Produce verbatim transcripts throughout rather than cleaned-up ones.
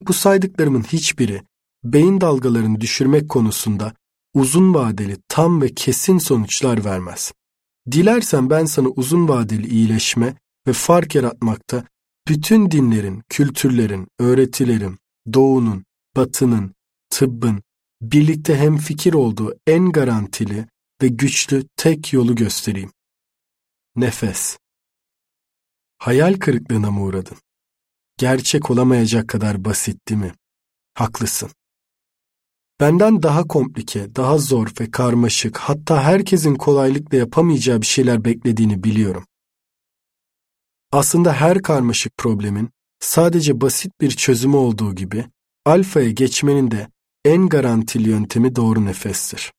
Bu saydıklarımın hiçbiri beyin dalgalarını düşürmek konusunda uzun vadeli, tam ve kesin sonuçlar vermez. Dilersen ben sana uzun vadeli iyileşme ve fark yaratmakta bütün dinlerin, kültürlerin, öğretilerin, doğunun, batının, tıbbın birlikte hemfikir olduğu en garantili ve güçlü tek yolu göstereyim. Nefes. Hayal kırıklığına mı uğradın? Gerçek olamayacak kadar basit değil mi? Haklısın. Benden daha komplike, daha zor ve karmaşık, hatta herkesin kolaylıkla yapamayacağı bir şeyler beklediğini biliyorum. Aslında her karmaşık problemin sadece basit bir çözümü olduğu gibi, alfaya geçmenin de en garantili yöntemi doğru nefestir.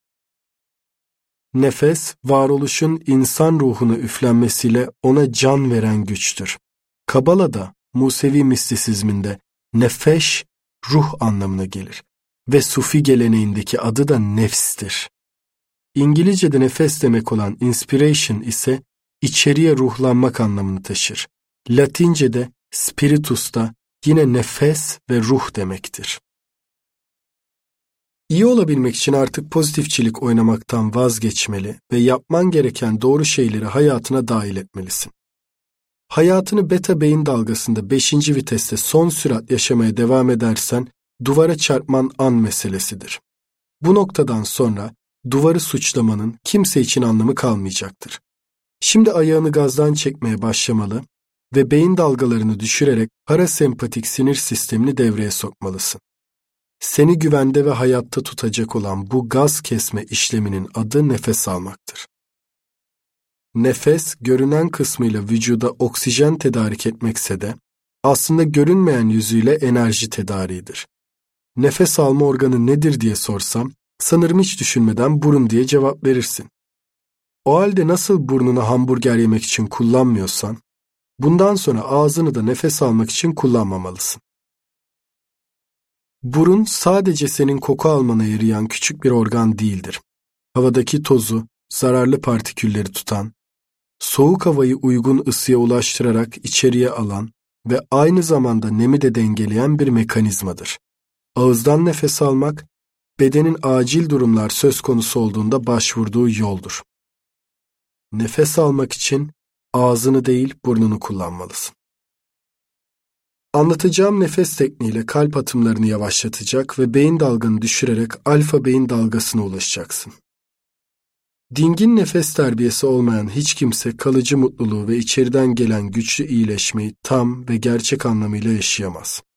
Nefes, varoluşun insan ruhuna üflenmesiyle ona can veren güçtür. Kabala'da, Musevi mistisizminde nefeş, ruh anlamına gelir ve Sufi geleneğindeki adı da nefstir. İngilizce'de nefes demek olan inspiration ise içeriye ruhlanmak anlamını taşır. Latince'de spiritus da yine nefes ve ruh demektir. İyi olabilmek için artık pozitifçilik oynamaktan vazgeçmeli ve yapman gereken doğru şeyleri hayatına dahil etmelisin. Hayatını beta beyin dalgasında beşinci viteste son sürat yaşamaya devam edersen duvara çarpman an meselesidir. Bu noktadan sonra duvarı suçlamanın kimse için anlamı kalmayacaktır. Şimdi ayağını gazdan çekmeye başlamalı ve beyin dalgalarını düşürerek parasempatik sinir sistemini devreye sokmalısın. Seni güvende ve hayatta tutacak olan bu gaz kesme işleminin adı nefes almaktır. Nefes, görünen kısmıyla vücuda oksijen tedarik etmekse de, aslında görünmeyen yüzüyle enerji tedariğidir. Nefes alma organı nedir diye sorsam, sanırım hiç düşünmeden burun diye cevap verirsin. O halde nasıl burnunu hamburger yemek için kullanmıyorsan, bundan sonra ağzını da nefes almak için kullanmamalısın. Burun sadece senin koku almana yarayan küçük bir organ değildir. Havadaki tozu, zararlı partikülleri tutan, soğuk havayı uygun ısıya ulaştırarak içeriye alan ve aynı zamanda nemi de dengeleyen bir mekanizmadır. Ağızdan nefes almak, bedenin acil durumlar söz konusu olduğunda başvurduğu yoldur. Nefes almak için ağzını değil burnunu kullanmalısın. Anlatacağım nefes tekniğiyle kalp atımlarını yavaşlatacak ve beyin dalganı düşürerek alfa beyin dalgasına ulaşacaksın. Dingin nefes terbiyesi olmayan hiç kimse kalıcı mutluluğu ve içeriden gelen güçlü iyileşmeyi tam ve gerçek anlamıyla yaşayamaz.